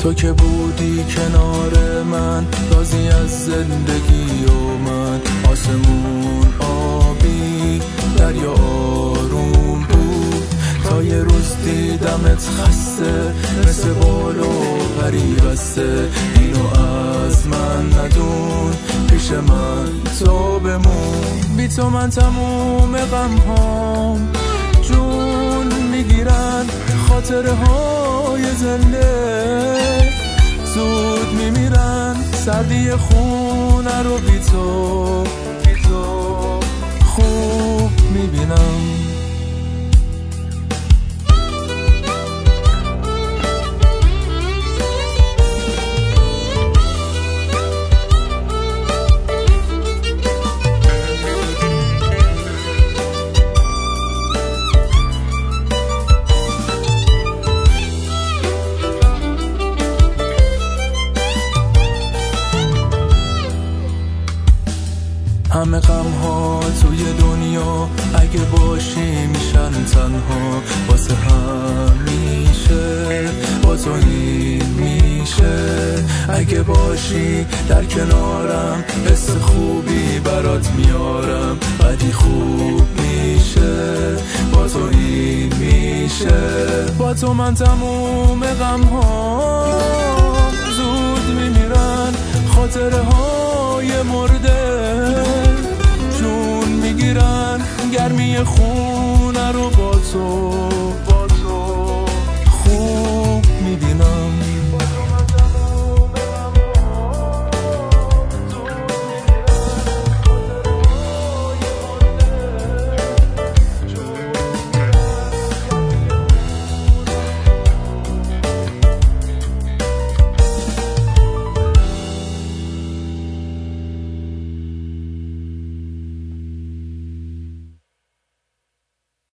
تو که بودی کنار من، راضی از زندگی و من. آسمون آبی، دریا آروم بود، تا یه روز دیدمت خسته، مثل بال و پری بسته. اینو از من ندون، پیش من تو بمون. بی تو من تموم غم هام جون میگیرن، خاطره های زنده زود میمیرن. سردی خونه رو بی تو خوب میبینم. همه غم ها توی دنیا اگه باشی میشن تنها، واسه همیشه با تو این میشه. اگه باشی در کنارم، حس خوبی برات میارم. بعدی خوب میشه، با تو این میشه. با تو من تموم غم ها زود میمیرن، خاطره های مرده جون میگیرن. گرمی خونه رو